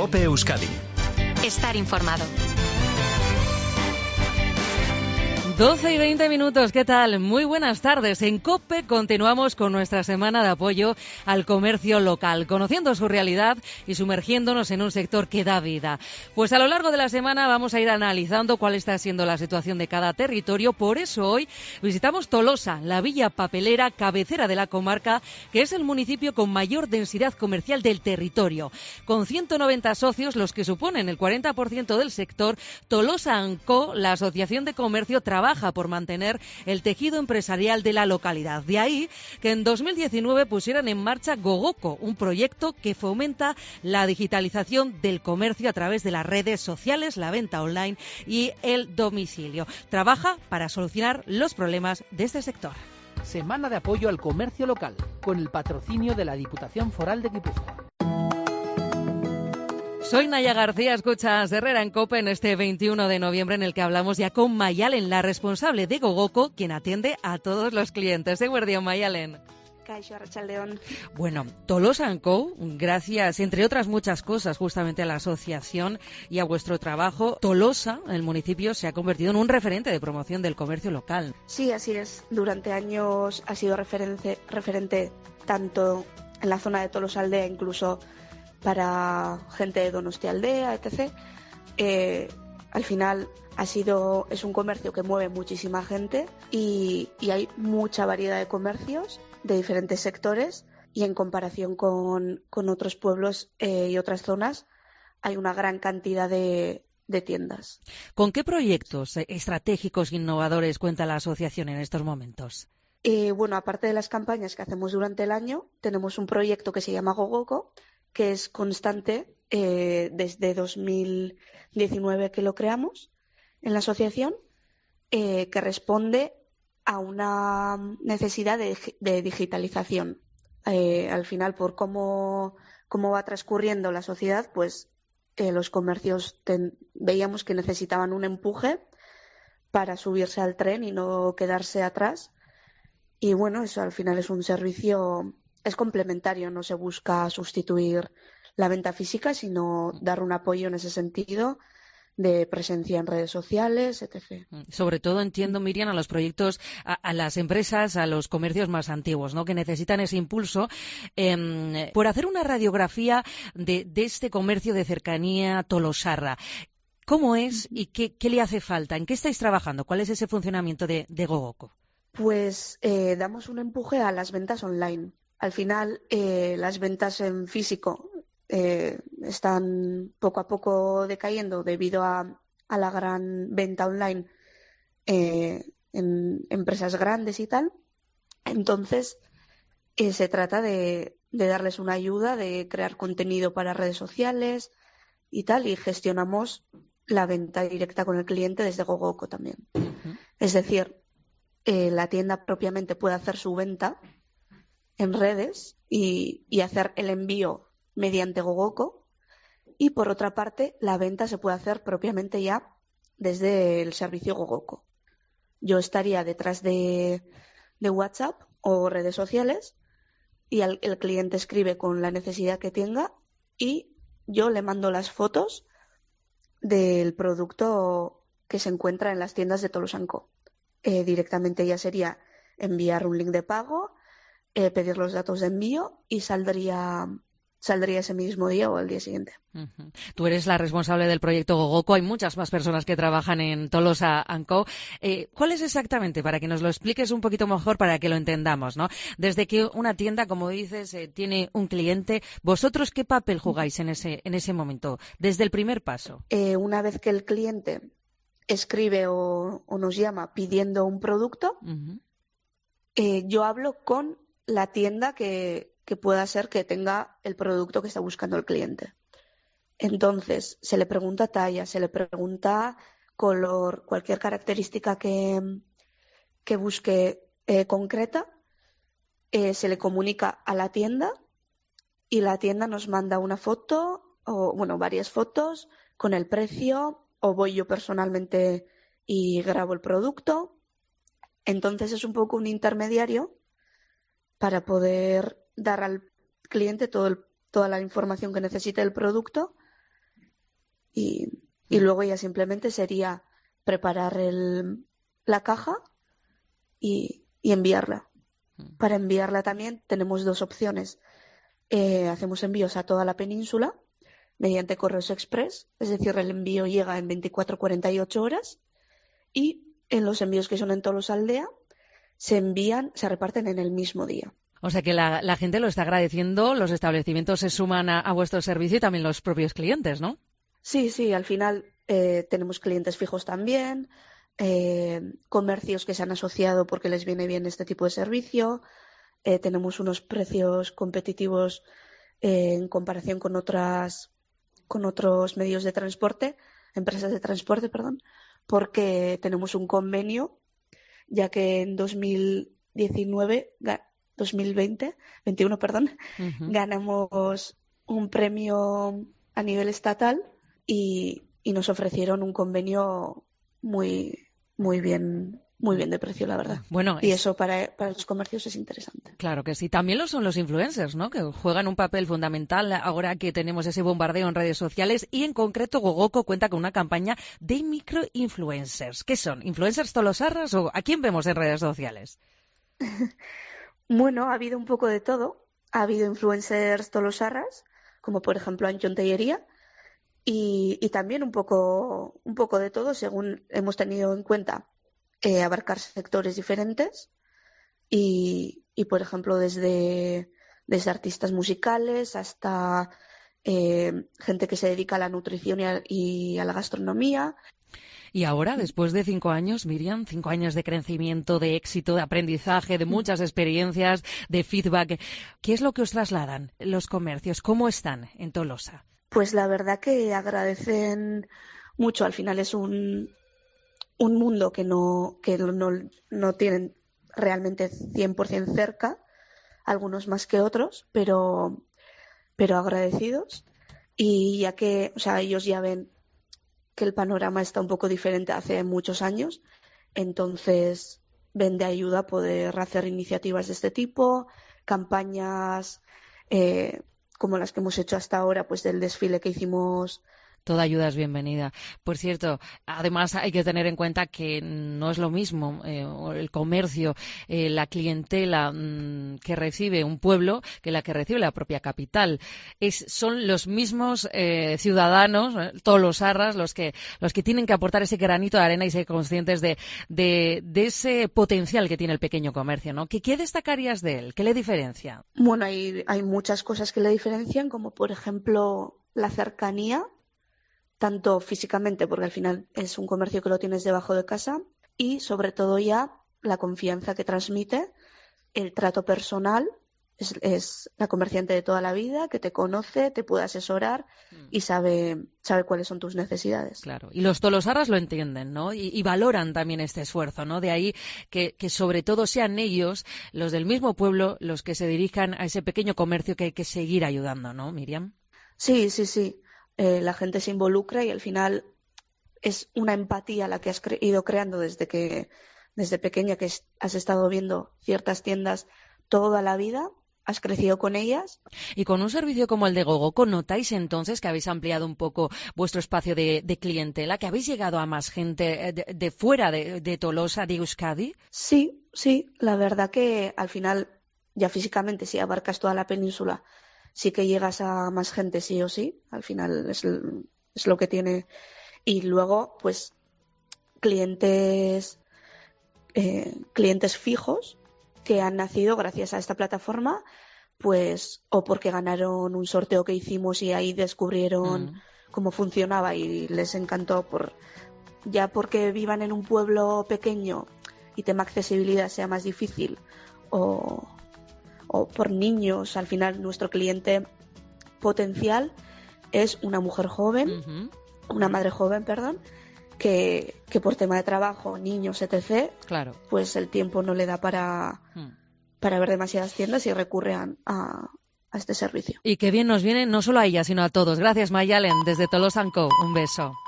COPE Euskadi. Estar informado. 12 y 20 minutos, ¿qué tal? Muy buenas tardes. En COPE continuamos con nuestra semana de apoyo al comercio local, conociendo su realidad y sumergiéndonos en un sector que da vida. Pues a lo largo de la semana vamos a ir analizando cuál está siendo la situación de cada territorio. Por eso hoy visitamos Tolosa, la villa papelera, cabecera de la comarca, que es el municipio con mayor densidad comercial del territorio. Con 190 socios, los que suponen el 40% del sector, Tolosa & Co, la asociación de comercio, trabaja por mantener el tejido empresarial de la localidad. De ahí que en 2019 pusieran en marcha Gogoco, un proyecto que fomenta la digitalización del comercio a través de las redes sociales, la venta online y el domicilio. Trabaja para solucionar los problemas de este sector. Semana de apoyo al comercio local, con el patrocinio de la Diputación Foral de Guipúzcoa. Soy Naya García, escuchas Herrera en COPE en este 21 de noviembre en el que hablamos ya con Mayalen, la responsable de Gogoco, quien atiende a todos los clientes. Eguerdión, Mayalen. Kaixo, Arratsaldeon. Bueno, Tolosa & Co, gracias, entre otras muchas cosas, justamente a la asociación y a vuestro trabajo, Tolosa, el municipio, se ha convertido en un referente de promoción del comercio local. Sí, así es. Durante años ha sido referente tanto en la zona de Tolosa Aldea, incluso para gente de Donostialdea, etc. Al final es un comercio que mueve muchísima gente y hay mucha variedad de comercios de diferentes sectores, y en comparación con otros pueblos y otras zonas hay una gran cantidad de tiendas. ¿Con qué proyectos estratégicos e innovadores cuenta la asociación en estos momentos? Bueno, aparte de las campañas que hacemos durante el año, tenemos un proyecto que se llama Gogoco, que es constante desde 2019 que lo creamos en la asociación, que responde a una necesidad de digitalización. Al final, por cómo va transcurriendo la sociedad, pues los comercios veíamos que necesitaban un empuje para subirse al tren y no quedarse atrás. Y bueno, eso al final es un servicio, es complementario, no se busca sustituir la venta física, sino dar un apoyo en ese sentido de presencia en redes sociales, etc. Sobre todo, entiendo, Miriam, a los proyectos, a las empresas, a los comercios más antiguos, ¿no?, que necesitan ese impulso. Por hacer una radiografía de este comercio de cercanía tolosarra, ¿cómo es y qué le hace falta? ¿En qué estáis trabajando? ¿Cuál es ese funcionamiento de Gogoco? Pues damos un empuje a las ventas online. Al final, las ventas en físico están poco a poco decayendo debido a la gran venta online en empresas grandes y tal. Entonces, se trata de darles una ayuda, de crear contenido para redes sociales y tal, y gestionamos la venta directa con el cliente desde Gogoco también. Uh-huh. Es decir, la tienda propiamente puede hacer su venta en redes y hacer el envío mediante Gogoco, y por otra parte la venta se puede hacer propiamente ya desde el servicio Gogoco. Yo estaría detrás de WhatsApp o redes sociales y el cliente escribe con la necesidad que tenga y yo le mando las fotos del producto que se encuentra en las tiendas de Tolosa & Co. Directamente ya sería enviar un link de pago, pedir los datos de envío y saldría ese mismo día o al día siguiente. Uh-huh. Tú eres la responsable del proyecto Gogoco. Hay muchas más personas que trabajan en Tolosa & Co. ¿Cuál es exactamente? Para que nos lo expliques un poquito mejor, para que lo entendamos, ¿no? Desde que una tienda, como dices, tiene un cliente, ¿vosotros qué papel jugáis en ese momento? Desde el primer paso. Una vez que el cliente escribe o nos llama pidiendo un producto, uh-huh, yo hablo con la tienda que pueda ser que tenga el producto que está buscando el cliente. Entonces, se le pregunta talla, se le pregunta color, cualquier característica que busque concreta, se le comunica a la tienda y la tienda nos manda una foto o, bueno, varias fotos con el precio, o voy yo personalmente y grabo el producto. Entonces es un poco un intermediario para poder dar al cliente toda la información que necesite del producto Y luego ya simplemente sería preparar la caja y enviarla. Para enviarla también tenemos 2 opciones. Hacemos envíos a toda la península mediante correos express, es decir, el envío llega en 24-48 horas, y en los envíos que son en Tolosa Aldea se reparten en el mismo día. O sea que la gente lo está agradeciendo, los establecimientos se suman a vuestro servicio y también los propios clientes, ¿no? Sí, al final tenemos clientes fijos también, comercios que se han asociado porque les viene bien este tipo de servicio, tenemos unos precios competitivos en comparación con otros medios de transporte, empresas de transporte, perdón, porque tenemos un convenio, ya que en 2021, ganamos un premio a nivel estatal y nos ofrecieron un convenio muy bien de precio, la verdad. Bueno, y eso para los comercios es interesante. Claro que sí. También lo son los influencers, ¿no? Que juegan un papel fundamental ahora que tenemos ese bombardeo en redes sociales, y en concreto Gogoko cuenta con una campaña de microinfluencers. ¿Qué son? ¿Influencers tolosarras o a quién vemos en redes sociales? Bueno, ha habido un poco de todo. Ha habido influencers tolosarras, como por ejemplo Anchón Tellería, y también un poco de todo, según hemos tenido en cuenta abarcar sectores diferentes y por ejemplo desde artistas musicales hasta gente que se dedica a la nutrición y a la gastronomía. Y ahora, después de 5 años, Miriam, 5 años de crecimiento, de éxito, de aprendizaje, de muchas experiencias, de feedback, ¿qué es lo que os trasladan los comercios? ¿Cómo están en Tolosa? Pues la verdad que agradecen mucho. Al final es un mundo que no tienen realmente 100% cerca, algunos más que otros, pero agradecidos. Y ya que, o sea, ellos ya ven que el panorama está un poco diferente hace muchos años, entonces ven de ayuda a poder hacer iniciativas de este tipo, campañas como las que hemos hecho hasta ahora, pues del desfile que hicimos. Toda ayuda es bienvenida. Por cierto, además hay que tener en cuenta que no es lo mismo el comercio, la clientela que recibe un pueblo que la que recibe la propia capital. Son los mismos ciudadanos, tolosarras, los que tienen que aportar ese granito de arena y ser conscientes de ese potencial que tiene el pequeño comercio, ¿no? ¿Qué destacarías de él? ¿Qué le diferencia? Bueno, hay muchas cosas que le diferencian, como por ejemplo la cercanía, tanto físicamente, porque al final es un comercio que lo tienes debajo de casa, y sobre todo ya la confianza que transmite, el trato personal, es la comerciante de toda la vida, que te conoce, te puede asesorar y sabe cuáles son tus necesidades. Claro, y los tolosarras lo entienden, ¿no? Y valoran también este esfuerzo, ¿no? De ahí que sobre todo sean ellos, los del mismo pueblo, los que se dirijan a ese pequeño comercio que hay que seguir ayudando, ¿no, Miriam? Sí. La gente se involucra y al final es una empatía la que has ido creando desde pequeña, que has estado viendo ciertas tiendas toda la vida, has crecido con ellas. Y con un servicio como el de Gogoko, ¿notáis entonces que habéis ampliado un poco vuestro espacio de clientela, que habéis llegado a más gente de fuera de Tolosa, de Euskadi? Sí, la verdad que al final, ya físicamente, si abarcas toda la península, sí que llegas a más gente sí o sí, al final es lo que tiene. Y luego, pues, clientes fijos que han nacido gracias a esta plataforma, pues, o porque ganaron un sorteo que hicimos y ahí descubrieron cómo funcionaba y les encantó, ya porque vivan en un pueblo pequeño y tema accesibilidad sea más difícil, o por niños. Al final nuestro cliente potencial es una mujer joven, una madre joven, que por tema de trabajo, niños, etc., claro, pues el tiempo no le da para ver demasiadas tiendas y recurre a este servicio. Y que bien nos viene no solo a ella, sino a todos. Gracias, Mayalen, desde Tolosa & Co. Un beso.